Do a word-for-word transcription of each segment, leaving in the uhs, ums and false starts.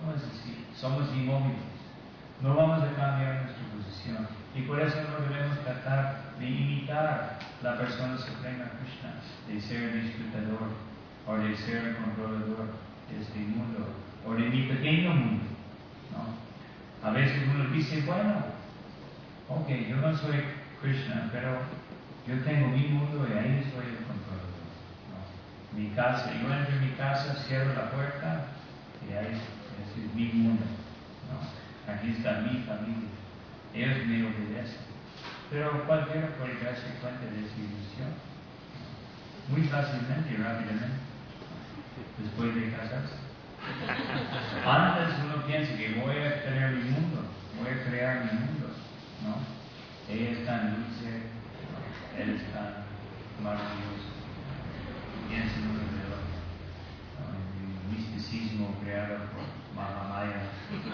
¿cómo es decir? Somos inmóviles. No vamos a cambiar nuestra posición. Y por eso no debemos tratar de imitar la persona suprema Krishna, de ser el disfrutador, o de ser el controlador de este mundo, o de mi pequeño mundo, ¿no? A veces uno dice, bueno, ok, yo no soy Krishna, pero yo tengo mi mundo y ahí soy el controlador, ¿no? Mi casa, yo entro en mi casa, cierro la puerta y ahí ese es mi mundo, ¿no? Aquí está mi familia, ellos me obedecen. Pero cualquiera puede darse cuenta de esa ilusión, ¿no? Muy fácilmente y rápidamente, después de casarse. Antes uno piensa que voy a tener mi mundo, voy a crear mi mundo, ¿no? Ella es tan dulce, ¿no? Él es tan maravilloso. Piensa uno de lo, ¿no? El misticismo creado por Mahamaya.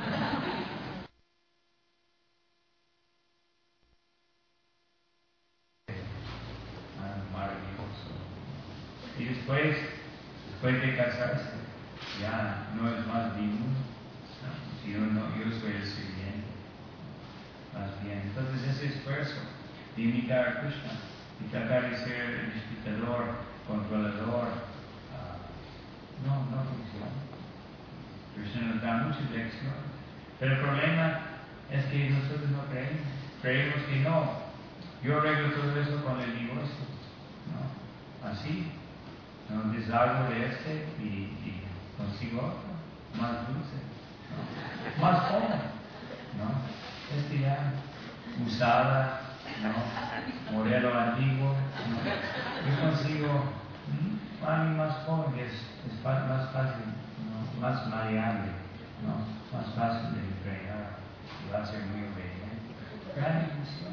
Maravilloso. Y después, después de casarse, ya no es más mi mundo, ¿no? Si yo, no, yo soy el sirviente, más bien. Entonces ese esfuerzo de imitar a Krishna y tratar de ser el disfrutador, controlador, uh, no, no funciona. Krishna nos da muchas lecciones, pero el problema es que nosotros no creemos, creemos que no. Yo arreglo todo eso con el divorcio, ¿no? Así, ¿no? Deshago de este y, y consigo otro, más dulce, ¿no? Más joven, ¿no? Este ya, usada, ¿no? Modelo antiguo, ¿no? Yo consigo ¿m? a mí más joven, que es, es más fácil, ¿no? Más maleable, ¿no? Más fácil de entregar y va a ser muy obediente. Gran ilusión.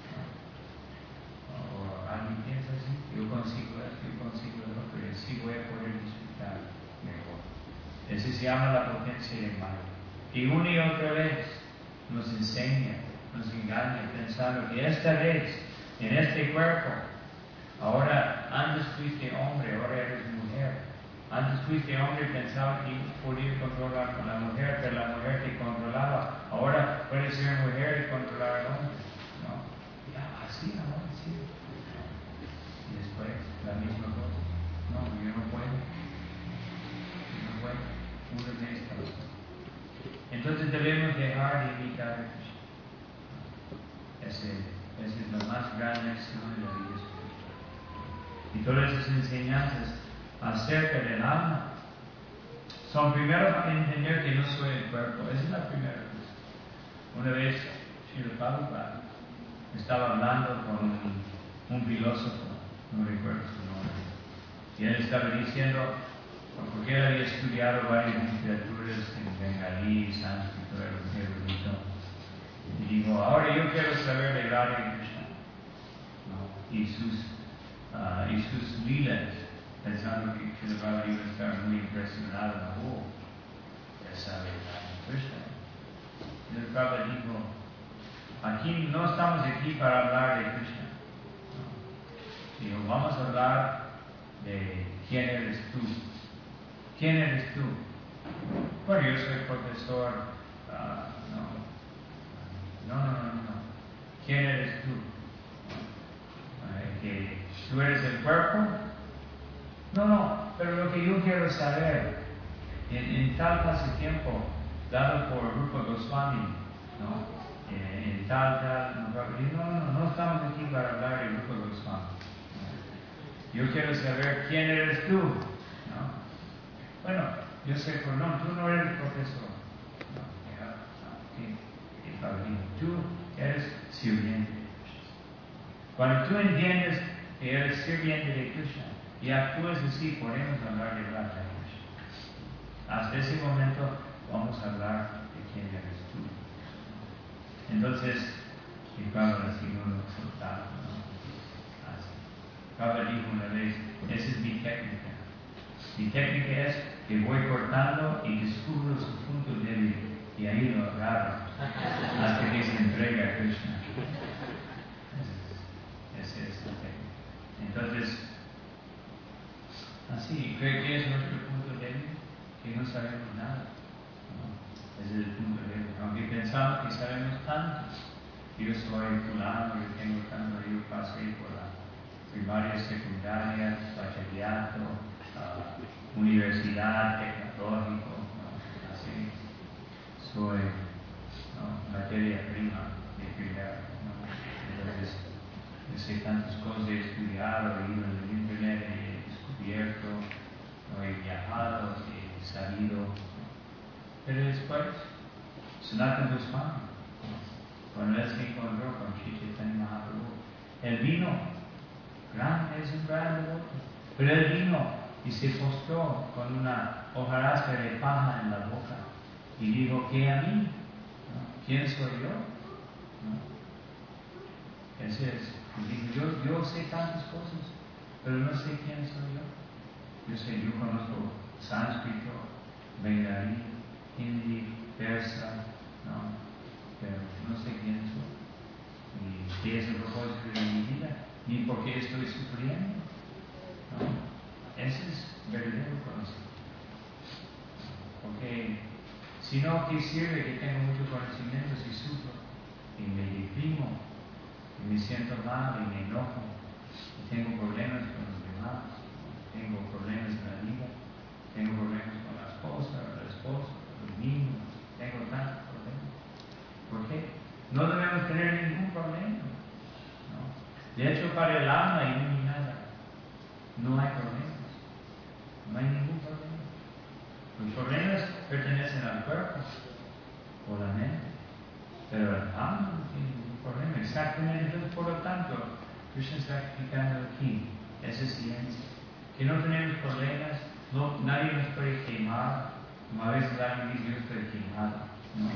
Alguien piensa así, yo consigo esto, yo consigo lo otro, y así voy a poder disfrutar mejor. Eso se llama la potencia del mal. Y una y otra vez nos enseña, nos engaña, pensando que esta vez, en este cuerpo, ahora antes fuiste hombre, ahora eres mujer. Antes fuiste hombre y pensaba que podías controlar con la mujer, pero la mujer te controlaba. Ahora puedes ser mujer y controlar al hombre. ¿No? Ya, así, ahora sí. Y después, la misma cosa. No, yo no puedo. Yo no puedo. Uno necesita otro. Entonces debemos dejar de imitar a Krishna. Esa es la más grande lección de la vida espiritual. Y todas esas enseñanzas acerca del alma son primero para entender que no soy el cuerpo. Esa es la primera cosa. Una vez, Srila Prabhupada estaba hablando con un, un filósofo, no recuerdo su nombre, y él estaba diciendo, porque él había estudiado varias literaturas en bengalí, sánscrito, erudito, y dijo, ahora yo quiero saber de Radha Krishna, ¿no? y sus uh, y sus lilas, pensando que Srila Prabhupada iba a estar muy impresionado, oh, ya sabe Radha Krishna. Y Srila Prabhupada dijo, aquí no estamos aquí para hablar de Krishna. ¿No? Digo, vamos a hablar de quién eres tú. ¿Quién eres tú? Bueno, yo soy profesor. Uh, no. no, no, no, no. ¿Quién eres tú? Uh, ¿Que tú eres el cuerpo? No, no, pero lo que yo quiero saber, en, en tal pasatiempo dado por Rupa Goswami, ¿no? En tal, tal, no, no, no, no estamos aquí para hablar de Rupa Goswami. Yo quiero saber quién eres tú, ¿no? Bueno, yo sé, pero no, tú no eres profesor. No, ya, okay. Y Pablo, tú eres sirviente de Krishna. Cuando tú entiendes que eres sirviente de Krishna y actúas así, podemos hablar de Radha Krishna. Hasta ese momento vamos a hablar de quién eres tú. Entonces, y Pablo así no lo soltaba, ¿no? Así. Pablo dijo una vez, esa es mi técnica. Mi técnica es que voy cortando y descubro su punto débil y ahí lo agarro hasta que se entrega a Krishna. Esa es la técnica. Entonces, así, ¿qué es nuestro punto débil? Que no sabemos nada, ¿no? que sabemos tanto. Yo soy fulano, yo tengo tanto, yo pasé por la primaria, secundaria, bachillerato, uh, universidad, tecnológico, ¿no? Así. Soy, ¿no?, materia prima de primera, ¿no? Entonces, yo sé tantas cosas, he estudiado, he ido en el internet, he descubierto, ¿no?, he viajado, he salido, ¿no? Pero después, Sanatana Goswami, cuando él se encontró con Sri Chaitanya Mahaprabhu, él vino, gran, es un gran devoto, pero él vino y se postró con una hojarasca de paja en la boca y dijo, ¿qué a mí? ¿No? ¿Quién soy yo? ¿No? Ese es, dijo, yo, yo sé tantas cosas, pero no sé quién soy yo. Yo sé, yo conozco sánscrito, bengalí, hindi, persa, ¿no? Pero no sé quién soy, ni qué es el propósito de mi vida, ni por qué estoy sufriendo, ¿no? Ese es verdadero conocimiento. Porque si no, ¿qué sirve que tengo mucho conocimiento si sufro y me deprimo y me siento mal y me enojo y tengo problemas con los demás, tengo problemas en la vida, tengo problemas con la esposa, el esposo, los niños, tengo tantos problemas? ¿Por qué? No debemos tener ningún problema, ¿no? De hecho, para el alma iluminada no hay problemas, no hay ningún problema. Los problemas pertenecen al cuerpo o la mente, pero el alma no tiene ningún problema. Exactamente. Entonces, por lo tanto, Krishna está explicando aquí esa ciencia, que no tenemos problemas, no, nadie nos puede quemar, como a veces alguien dice, yo estoy quemado, ¿no?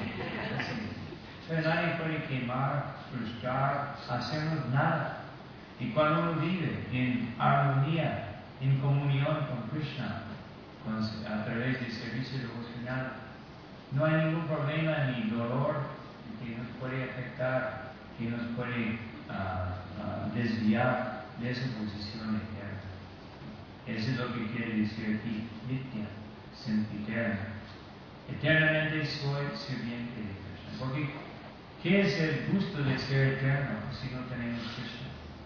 Pero nadie puede quemar, frustrar, hacernos nada. Y cuando uno vive en armonía, en comunión con Krishna, con, a través del servicio devocional, no hay ningún problema ni dolor que nos puede afectar, que nos puede uh, uh, desviar de esa posición eterna. Eso es lo que quiere decir aquí, Nitya, sempiterna. Eternamente soy sirviente de Krishna. Porque, ¿qué es el gusto de ser eterno si no tenemos Krishna?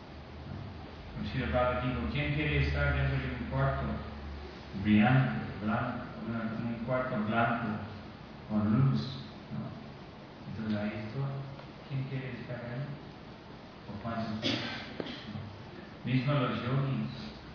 Como Srila Prabhupada dijo, ¿quién quiere estar dentro de un cuarto brillante, blanco, una, un cuarto blanco con luz, ¿no? Entonces ahí estoy. ¿Quién quiere estar ahí? ¿O cuántos? ¿No? Mismo los yogis.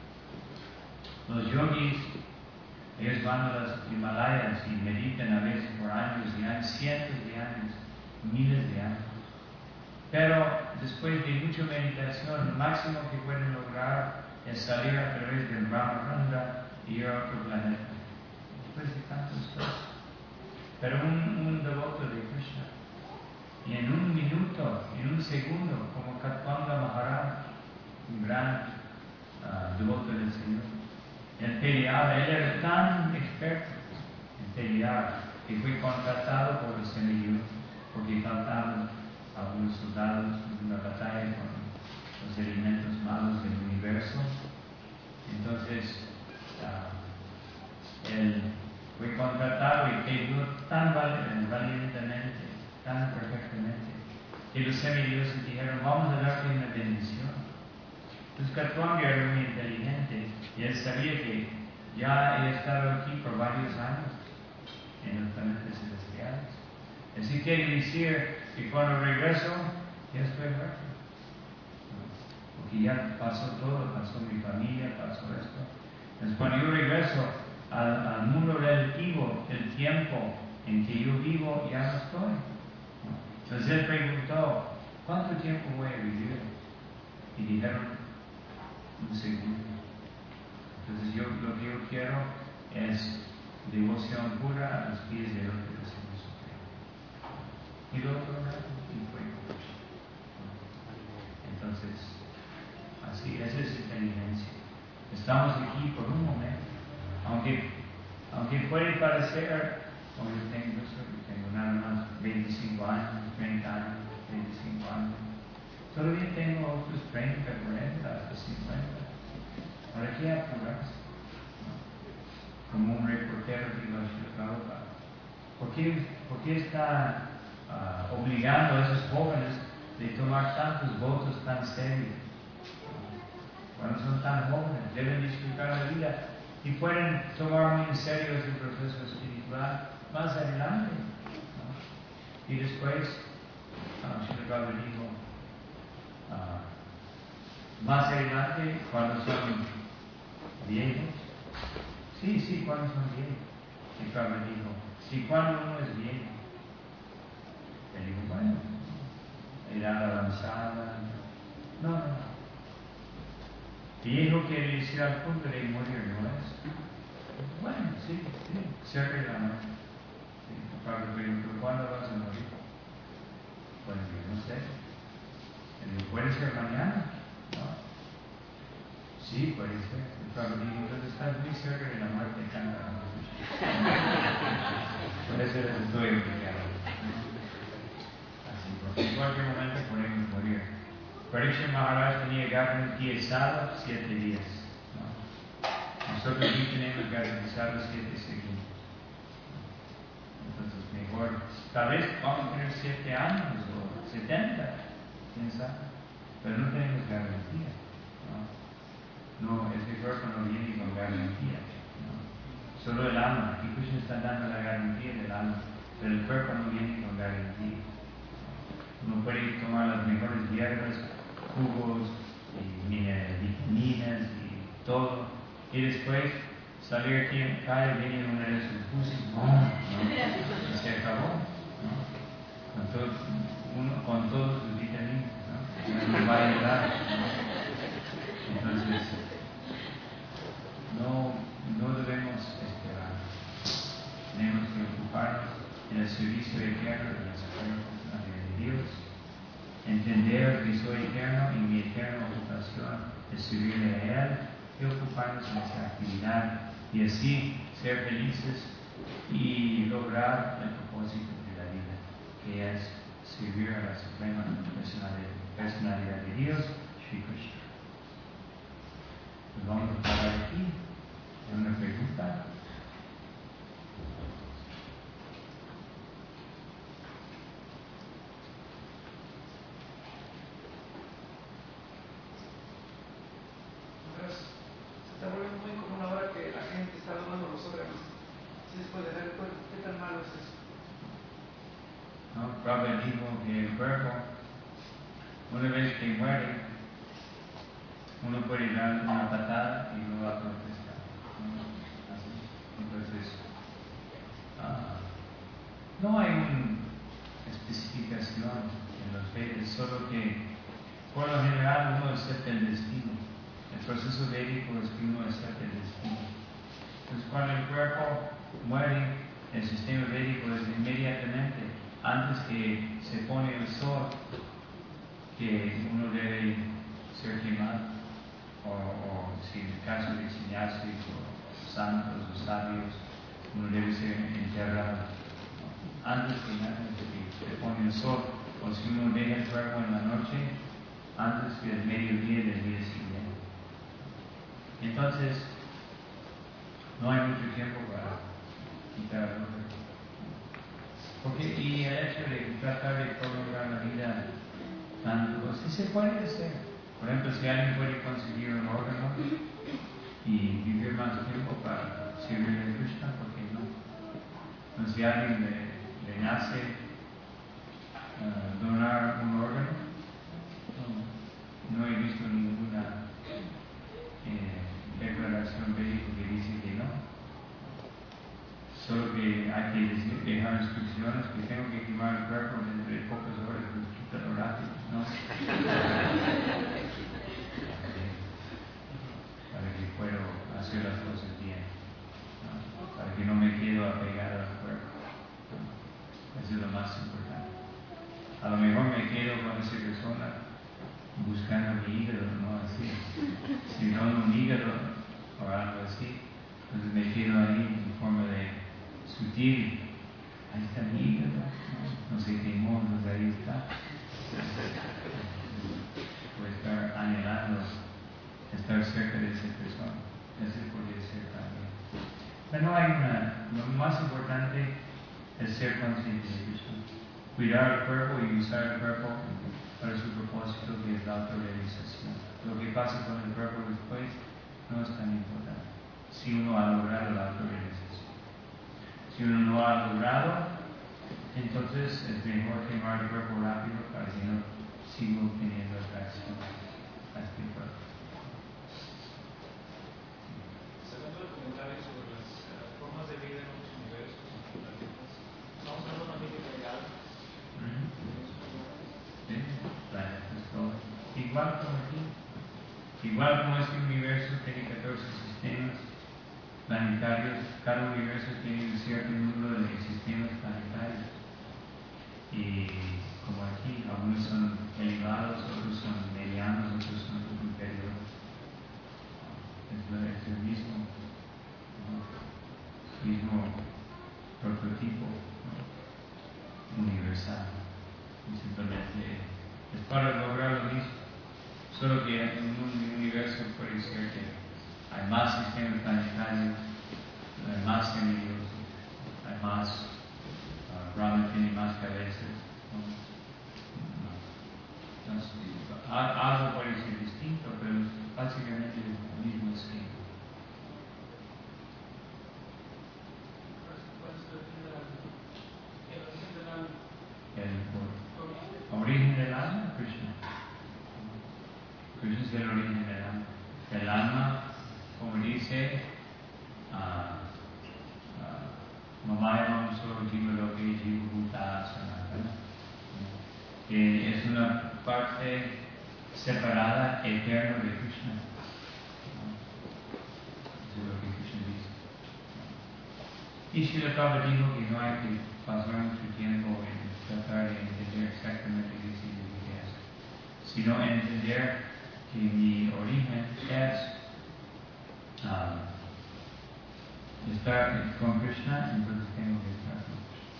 Los yogis, ellos van a las Himalayas y meditan a veces por años y años, cientos de años, miles de años. Pero después de mucha meditación, lo máximo que pueden lograr es salir a través del Brahmaranda y ir a otro planeta. Después de tantas cosas. Pero un, un devoto de Krishna, y en un minuto, en un segundo, como Katpanga Maharaj, un gran uh, devoto del Señor, él peleaba, él era tan experto en pelear que fue contratado por los enemigos porque faltaban algunos soldados en una batalla con los elementos malos del universo. Entonces, uh, él fue contratado y peleó tan valientemente, tan perfectamente, que los semidioses dijeron, vamos a darte una bendición. Entonces Katpanga era muy inteligente y él sabía que ya he estado aquí por varios años en los planetas celestiales. Así quiere decir que cuando regreso ya estoy muerto. Porque ya pasó todo, pasó mi familia, pasó esto. Entonces cuando yo regreso al, al mundo relativo, el tiempo en que yo vivo ya no estoy. Entonces él preguntó, ¿cuánto tiempo voy a vivir? Y dijeron, un segundo. Entonces yo, lo que yo quiero es devoción pura a los pies de los que se nos sufren. Y lo otro y fue. Entonces, así, esa es inteligencia. Estamos aquí por un momento. Aunque, aunque puede parecer, como yo tengo, yo tengo nada más veinticinco años, treinta años, veinticinco años. Todavía tengo otros treinta, cuarenta, hasta cincuenta. ¿Para qué apurarse? ¿No? Como un reportero dijo a Srila Prabhupada, ¿por qué, ¿por qué está uh, obligando a esos jóvenes de tomar tantos votos tan serios. Cuando son tan jóvenes, deben disfrutar la vida y pueden tomar muy en serio ese proceso espiritual más adelante, ¿no? Y después, uh, Srila Prabhupada dijo, uh, más adelante, cuando son viejos, sí, sí, cuando son viejos, y Prabhupada dijo, sí, cuando uno es viejo, él dijo, bueno, edad avanzada, no, no, no. Viejo quiere decir al punto de morir, ¿no es? Bueno, sí, sí, cerca de la muerte. Sí, Pablo preguntó, ¿cuándo vas a morir? Bueno, yo no sé. Él dijo, ¿puede ser mañana? ¿No? Sí, puede ser. Y Pablo dijo, entonces estás muy cerca de la muerte, canta la música. Por eso les estoy obligado. Así, porque en cualquier momento podemos morir. Parikshit Maharaj tenía garantizado siete días, ¿no? Nosotros sí tenemos garantizado siete segundos. Entonces, mejor, tal vez vamos a tener siete años o setenta, quién sabe, pero no tenemos garantía, ¿no? No, este cuerpo no viene con garantía, ¿no? Solo el alma, aquí Krishna está dando la garantía del alma, pero el cuerpo no viene con garantía. Uno puede tomar las mejores hierbas, jugos y vitaminas y todo, y después salir aquí en la calle, viene una de sus buses, ¿no? Y se acabó, ¿no? Con, todo, uno, con todos sus vitaminas, ¿no? No va a ayudar, ¿no? Entonces, no, no debemos esperar, tenemos que ocuparnos en el servicio eterno de las fuerzas de Dios. Entender que soy eterno y mi eterna ocupación es servirle a Él y ocuparnos en esa actividad y así ser felices y lograr el propósito de la vida, que es servir a la suprema personalidad de Dios, Shri Krishna. Pues vamos a parar aquí. ¿Hay una pregunta? Se está volviendo muy común ahora que la gente está donando los órganos. ¿Sí se puede ver? ¿Qué tan malo es eso? No, Prabhupada dijo que el cuerpo, una vez que muere, uno puede dar una patada y lo va a protestar, ¿no? Así. Entonces, uh, no hay una especificación en los Vedas, solo que por lo general uno acepta el destino. El proceso védico es que uno acepta el destino. Entonces, cuando el cuerpo muere, el sistema védico es inmediatamente, antes que se pone el sol, que uno debe ser quemado, o, o si en el caso de sannyasi o santos o sabios, uno debe ser enterrado, ¿no? Antes que nada, que se pone el sol, o si uno deja el cuerpo en la noche, antes del mediodía del día siguiente. Entonces, no hay mucho tiempo para quitar el hombre. Porque, y el hecho de tratar de prolongar la vida tanto, sí se puede hacer. Por ejemplo, si alguien puede conseguir un órgano y vivir más tiempo para servir a Krishna, ¿por qué no? Entonces, si a alguien le, le nace uh, donar un órgano, no, no he visto ninguna eh, declaración médica que dice que no. Solo que hay que decir, dejar instrucciones que tengo que quemar el cuerpo dentro de pocas horas, pues quítalo rápido, ¿no? Para que pueda hacer las cosas bien, ¿no? Para que no me quedo apegado al cuerpo, ¿no? Eso es lo más importante. A lo mejor me quedo con esa persona buscando mi hígado, no así. Si no un hígado o algo así, entonces me quedo ahí en forma de sutil. Ahí está mi hígado, no, no se quemó, entonces ahí está. Puede estar anhelando estar cerca de esa persona. Eso podría ser también. Pero no hay una, lo más importante es ser consciente de eso. cuidar el cuerpo y usar el cuerpo para su propósito, que es la autorrealización. Lo que pasa con el cuerpo después no es tan importante, si uno ha logrado la autorrealización. Si uno no ha logrado, entonces es mejor quemar el cuerpo rápido para que no siga teniendo atracción a este cuerpo. Segundo el comentario sobre las uh, formas de vida en otros universos y planetas. Estamos hablando también de real. ¿Mm? Sí, planetas, todo. Igual como aquí. Igual como este universo tiene catorce sistemas planetarios, cada universo tiene un cierto número de sistemas planetarios. Y como aquí, algunos son elevados, otros son medianos, otros son inferiores. Es, es el mismo, ¿no? mismo prototipo, ¿no? universal. Y simplemente es para lograr lo mismo. Solo que en un universo puede ser que hay más sistemas planetarios, hay más semidiosos, hay más, uh, Brahma tiene más cabezas. ¿no? No, no sé, algo puede ser distinto, pero es básicamente el mismo esquema. El origen del alma, Krishna. Krishna es el origen del alma. El alma, como dice, Mamaya Mamso Jivaloke Jivabhuta Sanatana, que es una parte separada, eterna de Krishna. Eso es lo que Krishna dice. Y Srila Prabhupada dijo que no hay que pasar mucho tiempo en tratar de entender exactamente qué significa eso, sino entender que mi origen es uh, estar con Krishna, entonces tengo que estar con Krishna.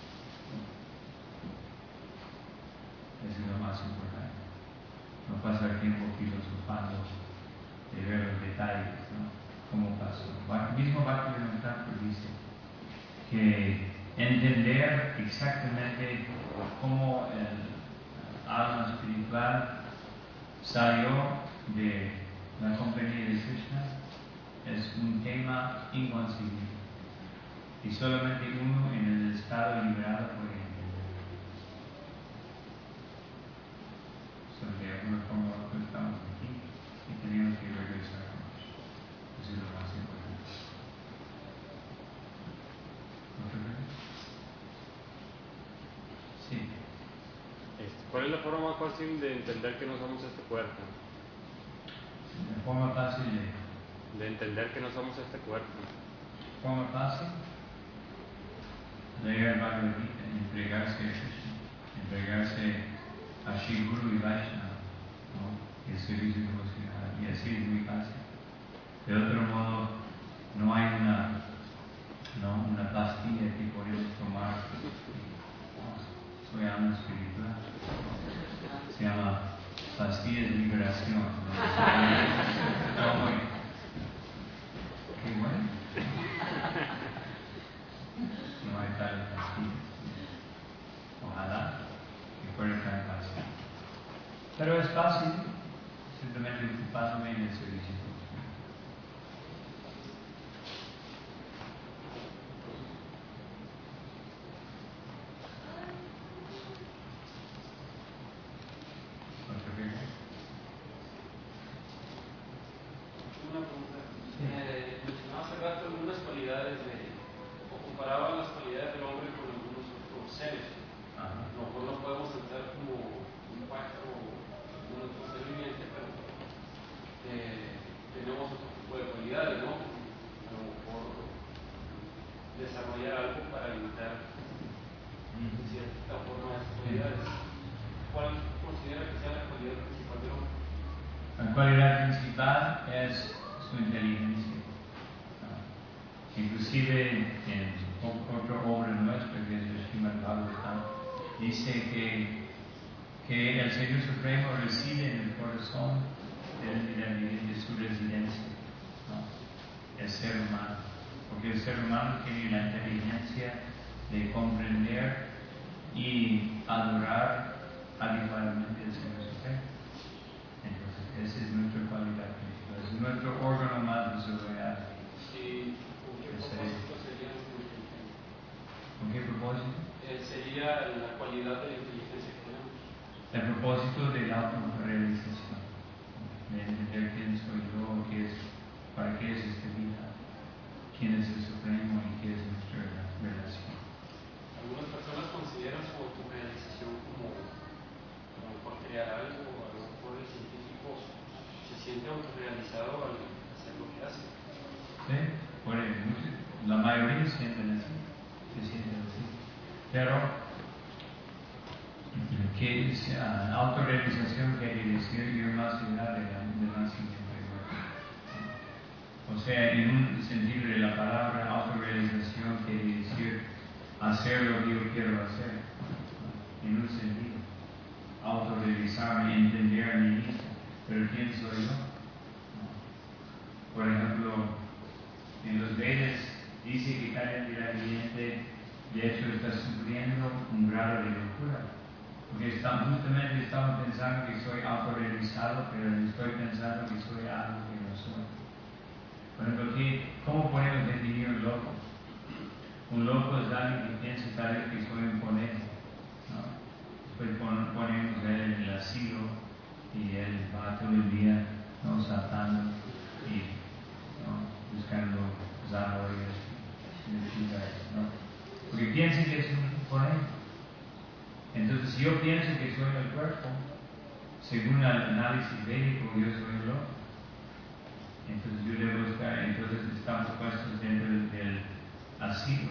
Eso es lo más importante. No pasar tiempo filosofando de ver los detalles, ¿no? ¿Cómo pasó? El mismo Bhaktivinoda Thakur dice que entender exactamente cómo el alma espiritual salió de la compañía de Krishna es un tema inconcebible. Y solamente uno en el estado liberado puede entender. So, de alguna forma nosotros estamos aquí y tenemos que regresar a nosotros. Eso es lo más importante. ¿Otra vez? Sí. ¿Cuál es la forma más fácil de entender que no somos este cuerpo? La forma fácil de... De entender que no somos este cuerpo. Forma fácil. Leer Bhagavad Gita, entregarse a Krishna, entregarse a Shri Guru y Vaishnava, ¿no? El servicio devocional, y así es muy fácil. De otro modo, no hay una, ¿no? una pastilla que podemos tomar. Soy alma espiritual. Se llama pastilla de liberación. ¿no? Qué bueno. No hay tal pastilla. Ojalá que fuera tan fácil. Pero es fácil, simplemente ocupándome en el servicio. ¿Otra pregunta? Una pregunta. Sí. Eh, mencionaba hace rato algunas cualidades de, o comparaban las cualidades del hombre con algunos otros seres. Ajá. A lo mejor no podemos entrar como un pájaro o algún otro ser viviente, pero eh, tenemos otro tipo de cualidades, ¿no? A lo mejor desarrollar algo para imitar de cierta forma esas cualidades. ¿Cuál considera que sea la cualidad principal del hombre? La cualidad principal es su inteligencia. Inclusive en otra obra nuestra, que es el Srimad Bhagavatam, dice que, que el Señor Supremo reside en el corazón de, de, de su residencia, ¿no? El ser humano, porque el ser humano tiene la inteligencia de comprender y adorar sería la cualidad de la inteligencia que tenemos. El propósito de la autorrealización, de entender quién soy yo, qué es, para qué es esta vida, quién es el Supremo y qué es nuestra relación. Algunas personas consideran su autorrealización como, como por crear algo, a lo mejor el científico se siente autorrealizado al hacer lo que hace. Sí, por mucho, la mayoría sienten así, se sienten así. Pero, que es, uh, autorrealización quiere decir ir más allá de la, de la siguiente igual. O sea, en un sentido de la palabra, autorrealización quiere decir hacer lo que yo quiero hacer. En un sentido, autorrealizarme, entender a mí mismo. Pero ¿quién soy yo? Por ejemplo, en los Vedas dice que cada viviente de hecho está sufriendo un grado de locura. Porque estamos, justamente estamos pensando que soy autorrealizado, pero estoy pensando que soy algo que no soy. Por ejemplo, ¿qué, ¿cómo podemos definir un loco? Un loco es alguien que piensa tal vez que soy un conejo, ¿no? Después pon, ponemos a él en el asilo y él va todo el día, ¿no?, saltando y, ¿no?, buscando zanahorias y lechugas, ¿no? Porque piensa que es un conejo. Entonces, si yo pienso que soy el cuerpo, según el análisis médico, yo soy el loco. Entonces, yo debo estar, entonces estamos puestos dentro del asilo,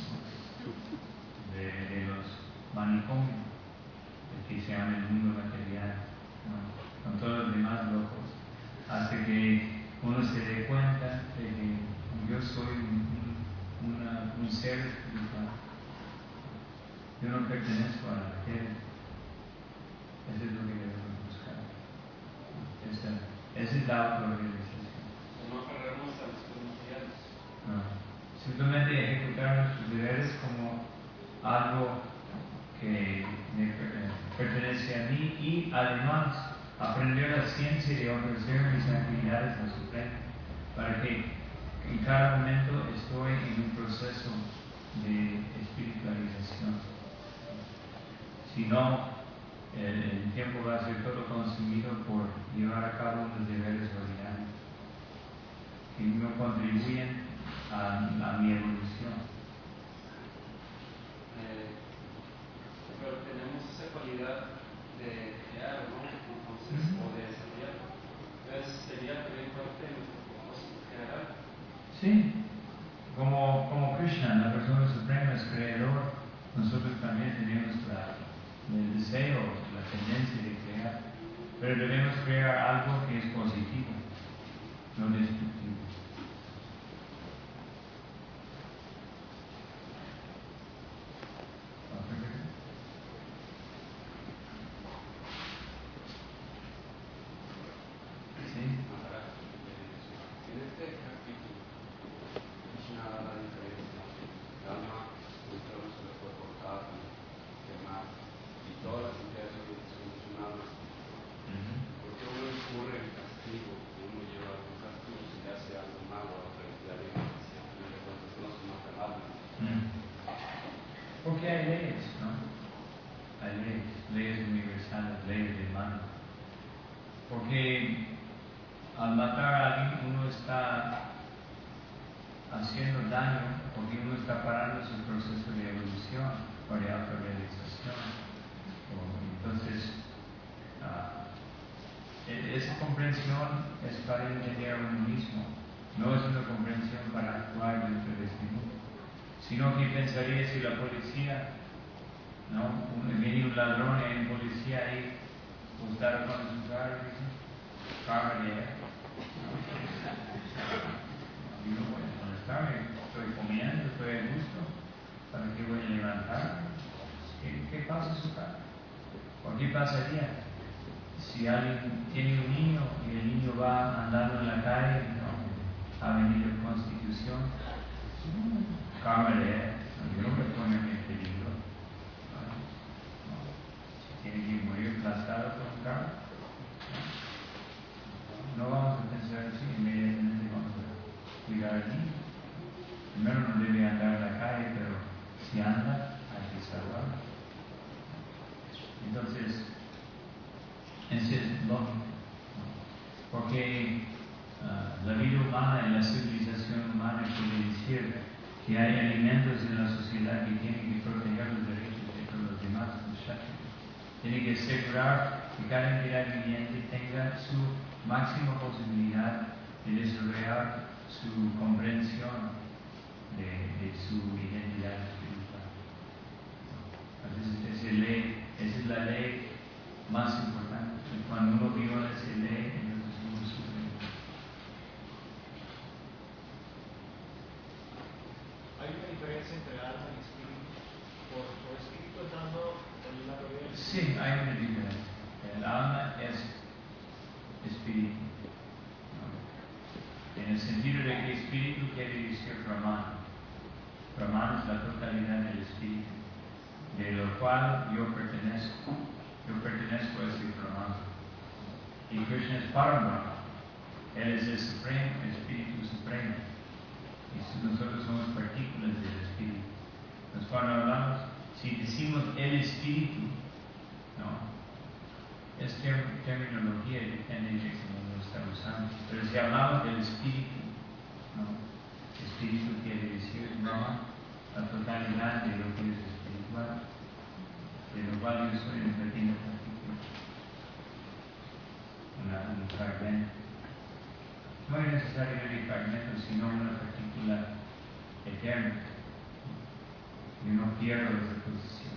de, de los manicomios, que se llama el mundo material, ¿no?, con todos los demás locos, hasta que uno se dé cuenta de que yo soy un, un, una, un ser espiritual. Yo no pertenezco a la materia. Eso es lo que debemos buscar. Esa, esa es la autorrealización. No aferrarnos a los materiales. No. Simplemente ejecutar nuestros deberes como algo que me pertenece a mí y además aprender la ciencia de ofrecer mis actividades al Supremo para que en cada momento estoy en un proceso de espiritualización. Si no, el, el tiempo va a ser todo consumido por llevar a cabo los deberes ordinarios que no contribuyen a, a mi evolución. Eh, pero tenemos esa cualidad de crear, ¿no? Entonces, Uh-huh. o de desarrollar. Entonces, sería también parte de nuestro propósito crear. Sí, como, como Krishna, la persona suprema, es creador, nosotros también tenemos la, el deseo, la tendencia de crear, pero debemos crear algo que es positivo, no destructivo. Sí. En este capítulo, Krishna da la diferencia entre el alma, el trono se le fue cortado, quemado, y todas las entidades solucionadas. ¿Por qué uno incurre en castigo? Uno lleva algún castigo si le hace algo malo a otra entidad viviente, a final de cuentas no se mata el alma. Porque hay leyes, ¿no? Hay leyes, leyes universales, leyes de mano. Porque al matar a alguien uno está haciendo daño, porque uno está parando su proceso de evolución o de autorrealización. Entonces, uh, esa comprensión es para entender a uno mismo, no es una comprensión para actuar dentro de este mundo. Sino que pensaría si la policía, ¿no? Un, viene un ladrón y hay un policía ahí, acostado con su carro y dice, cámara, yo no voy a molestarme, estoy comiendo, estoy a gusto, ¿para qué voy a levantar? ¿Qué, qué pasa en su casa? ¿Por qué pasaría? Si alguien tiene un niño y el niño va andando en la calle, ¿no?, Avenida Constitución, cámara, yo no me pongo en peligro. ¿No? No. Si tiene que morir aplastado por un carro, no vamos a pensar así, inmediatamente vamos a cuidar al niño. Primero no debe andar en la calle, pero si anda, hay que salvarlo. porque uh, la vida humana y la civilización humana quiere decir que hay alimentos en la sociedad que tienen que proteger los derechos de todos los demás, los kshatriyas. Tiene que asegurar que cada entidad viviente tenga su máxima posibilidad de desarrollar su comprensión de, de su identidad espiritual. Entonces, esa, ley, esa es la ley más importante. Cuando uno viola esa ley, entonces uno sufre. Hay una diferencia entre alma y espíritu. Por, por espíritu estando en la teoría del Sí, hay una diferencia. El alma es espíritu, ¿no? En el sentido de que espíritu quiere decir Brahman. Brahman es la totalidad del espíritu, de lo cual yo pertenezco. Yo pertenezco a ese Brahman. Y Krishna es Parabrahma. Él es el supremo, el espíritu supremo. Y nosotros somos partículas del espíritu. Entonces, cuando hablamos, si decimos el espíritu, no, es ter terminología y depende de cómo lo está usando. Pero si hablamos del espíritu, no, espíritu quiere decir no, la totalidad de lo que es espiritual, de lo cual yo soy una pequeña partícula, una, un fragmento. No es necesariamente fragmento, sino una partícula eterna. Yo no pierdo esa posición.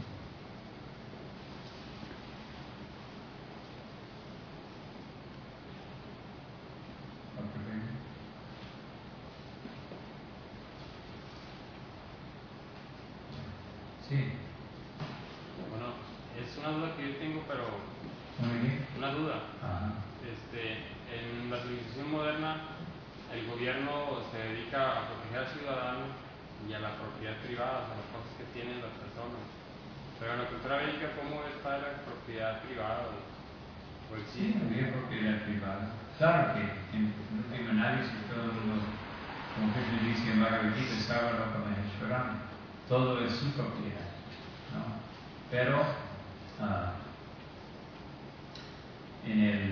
¿Otra pregunta? Sí. Bueno, es una duda que yo tengo, pero Muy bien. una duda. Ajá. Este, en la civilización moderna, el gobierno se dedica a proteger al ciudadano y a la propiedad privada, a las cosas que tienen las personas. Pero en la cultura védica, ¿cómo está la propiedad privada? Pues Sí, había propiedad privada. Claro que en el último análisis todo el mundo, como Krishna dice en Bhagavad Gita, Sarva Loka Maheshwaram, todo es su propiedad, ¿no? Pero uh, en, el,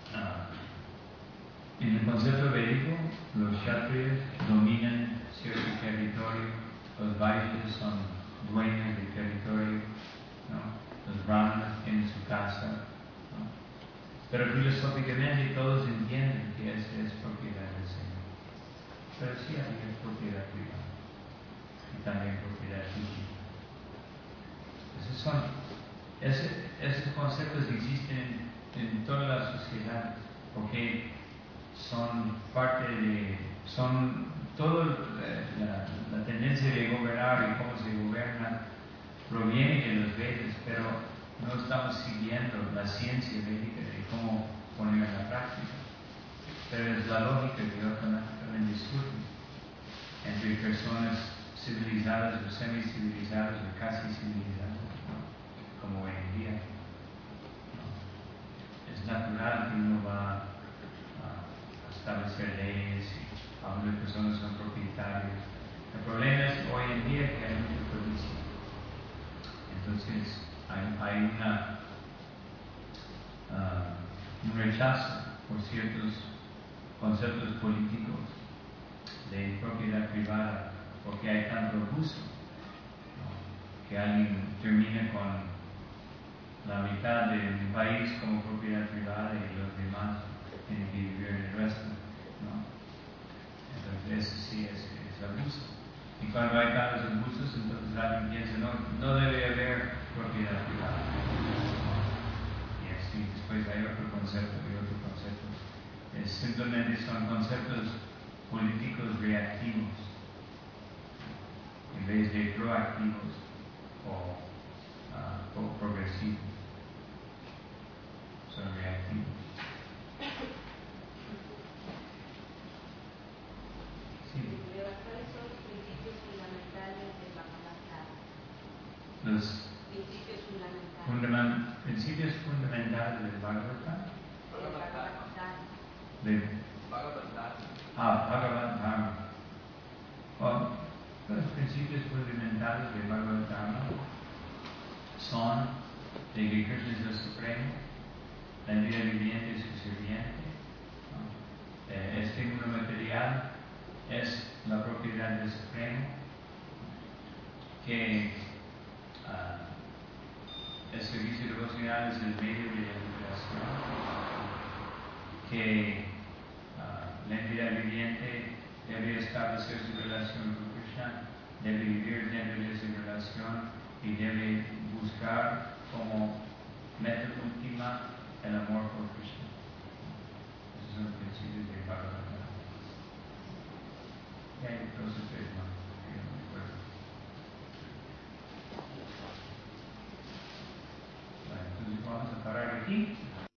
uh, en el concepto védico, los kshatriyas dominan cierto territorio, los vaishyas son dueños del territorio, ¿no? Los brahmanas tienen su casa, ¿no? Pero filosóficamente todos entienden que esa es propiedad del Señor. Pero sí hay propiedad privada y también propiedad pública. Esos son, ese, esos conceptos existen en, en toda la sociedad porque son parte de, son toda la, la tendencia de gobernar y cómo se gobierna proviene de los Vedas, pero no estamos siguiendo la ciencia védica de cómo poner en la práctica. Pero es la lógica que automáticamente surge entre personas civilizadas o semi-civilizadas o casi civilizadas, ¿no? Como hoy en día. ¿No? Es natural que uno va a establecer leyes y algunas personas son propietarios. El problema es que hoy en día que hay mucha codicia. Entonces, hay, hay una, uh, un rechazo por ciertos conceptos políticos de propiedad privada porque hay tanto abuso, ¿no? Que alguien termina con la mitad del país como propiedad privada y los demás tienen que vivir en el resto, ¿no? Entonces eso sí es, es abuso. Y cuando hay tantos abusos, entonces alguien piensa, no, no debe haber propiedad privada. Y así después hay otro concepto y otro concepto. Es, simplemente son conceptos políticos reactivos en vez de proactivos o, uh, o progresivos. Son reactivos. Sí. ¿Cuáles son los principios fundamentales del Bhagavad Gita? Los Principios fundamentales. Fundament, principios fundamentales del Bhagavad Gita. Del Bhagavad Gita. De Bhagavad Gita. Ah, Bhagavad Dharma. Bueno, los principios fundamentales del Bhagavad Dharma son de que Krishna es el Supremo, la vida viviente es su sirviente, ¿no? este mundo material es la propiedad del Supremo, que uh, el servicio devocional es el medio de liberación, que uh, la entidad viviente debe establecer su relación con Krishna, debe vivir dentro de esa relación y debe buscar como meta última el amor por Krishna. Esos son los principios de Bhagavatam. Y hay otros ustedes más. Bueno, entonces vamos a parar aquí.